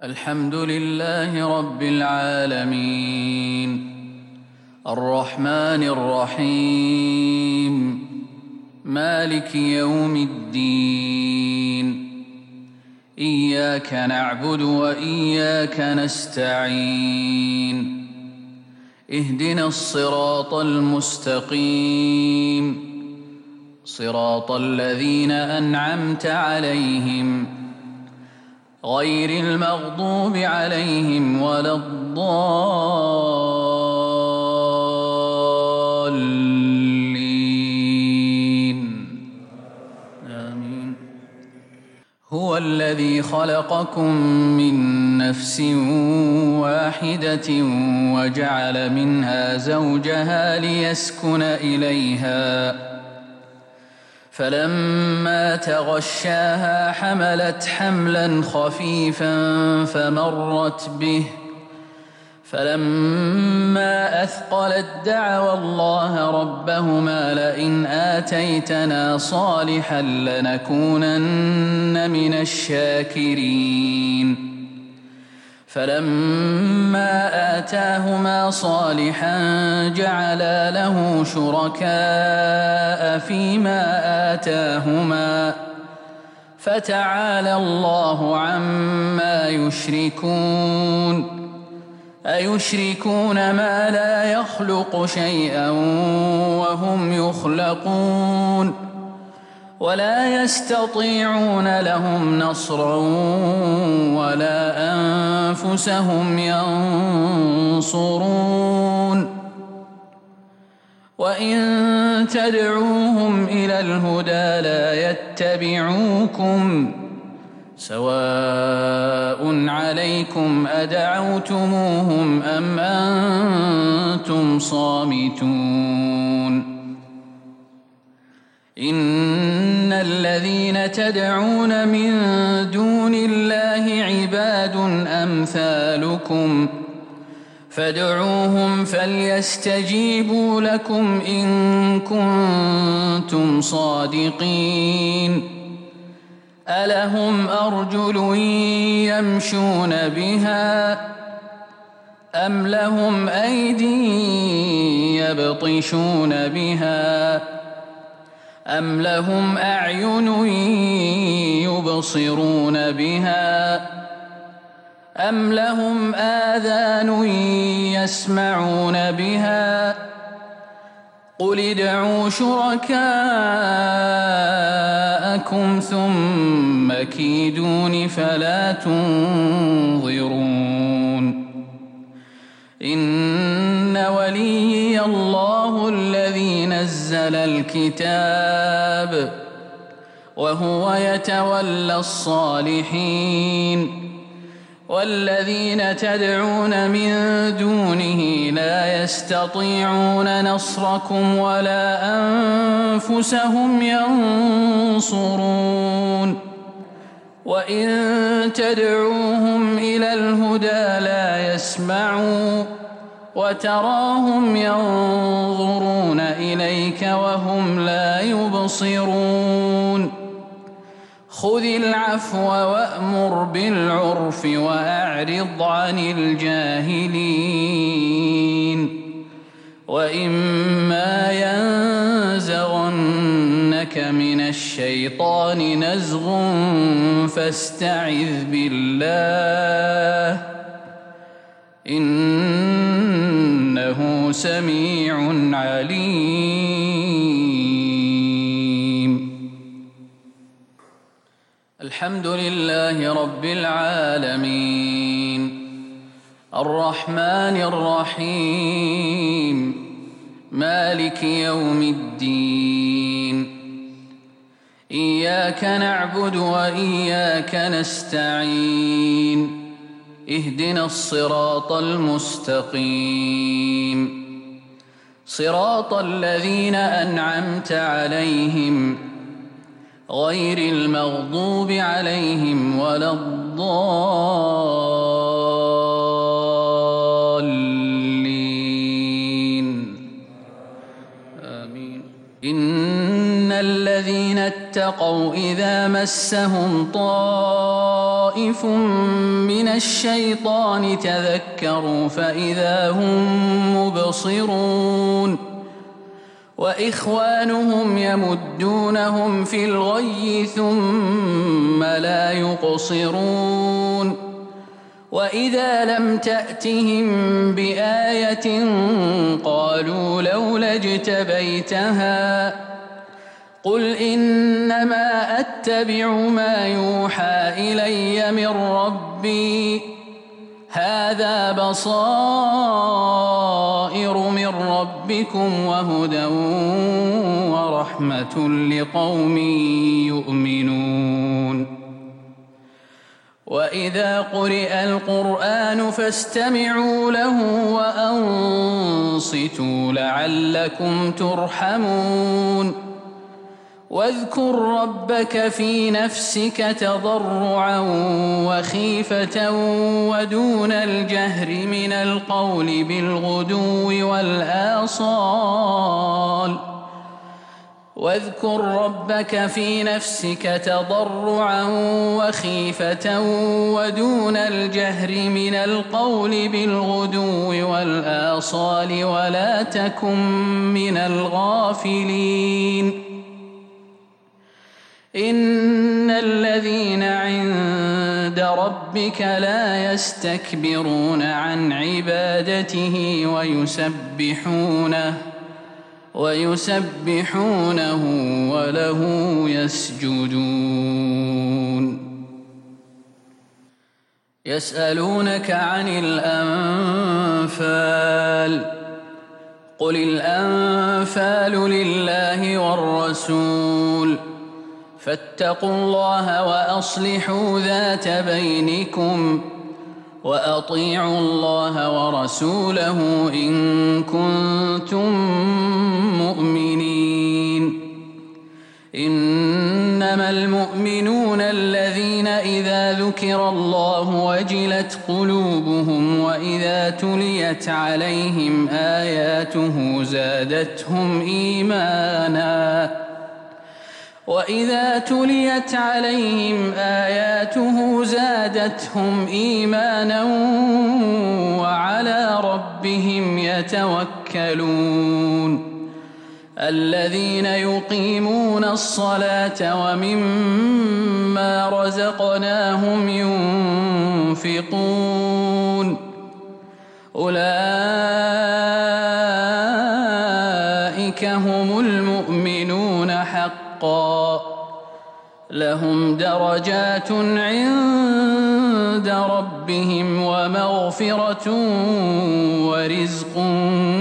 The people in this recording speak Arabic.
الحمد لله رب العالمين الرحمن الرحيم مالك يوم الدين إياك نعبد وإياك نستعين اهدنا الصراط المستقيم صراط الذين أنعمت عليهم غير المغضوب عليهم ولا الضالين آمين. هو الذي خلقكم من نفس واحدة وجعل منها زوجها ليسكن إليها فلما تغشاها حملت حملا خفيفا فمرت به فلما أثقلت دعوا الله ربهما لئن آتيتنا صالحا لنكونن من الشاكرين فلما آتاهما صالحا جعلا له شركاء فيما آتاهما فتعالى الله عما يشركون أيشركون ما لا يخلق شيئا وهم يخلقون ولا يستطيعون لهم نصرا ولا أنفسهم ينصرون وإن تدعوهم إلى الهدى لا يتبعوكم سواء عليكم أدعوتموهم أم أنتم صامتون إن الذين تدعون من دون الله عباد أمثالكم فادعوهم فليستجيبوا لكم إن كنتم صادقين ألهم أرجل يمشون بها أم لهم أيدي يبطشون بها أم لهم أعين يبصرون بها أم لهم آذان يسمعون بها قل ادعوا شركاءكم ثم كيدون فلا تنظرون إن وليي الله الذي نزل الكتاب وهو يتولى الصالحين والذين تدعون من دونه لا يستطيعون نصركم ولا أنفسهم ينصرون وإن تدعوهم إلى الهدى لا يسمعوا وتراهم ينظرون إليك وهم لا يبصرون خذ العفو وأمر بالعرف وأعرض عن الجاهلين وإما ينزغنك من الشيطان نزغ فاستعذ بالله إنه سميع عليم. الحمد لله رب العالمين الرحمن الرحيم مالك يوم الدين إياك نعبد وإياك نستعين اهدنا الصراط المستقيم صراط الذين أنعمت عليهم غير المغضوب عليهم ولا الضالين آمين. إن الذين اتقوا إذا مسهم طائف طائف من الشيطان تذكروا فإذا هم مبصرون وإخوانهم يمدونهم في الغي ثم لا يقصرون وإذا لم تأتهم بآية قالوا لولا اجتبيتها قل إنما أتبع ما يوحى إلي من ربي هذا بصائر من ربكم وهدى ورحمة لقوم يؤمنون وإذا قرئ القرآن فاستمعوا له وأنصتوا لعلكم ترحمون واذكر ربك في نفسك تضرعا وخيفة ودون الجهر من القول بالغدو والآصال واذكر ربك في نفسك تضرعا وخيفة ودون الجهر من القول بالغدو والآصال ولا تكن من الغافلين إن الذين عند ربك لا يستكبرون عن عبادته ويسبحونه وله يسجدون يسألونك عن الأنفال قل الأنفال لله والرسول فاتقوا الله وأصلحوا ذات بينكم وأطيعوا الله ورسوله إن كنتم مؤمنين إنما المؤمنون الذين إذا ذكر الله وجلت قلوبهم وإذا تليت عليهم آياته زادتهم إيمانا وعلى ربهم يتوكلون الذين يقيمون الصلاة ومما رزقناهم ينفقون أولئك هم المؤمنون حقا لهم درجات عند ربهم ومغفرة ورزق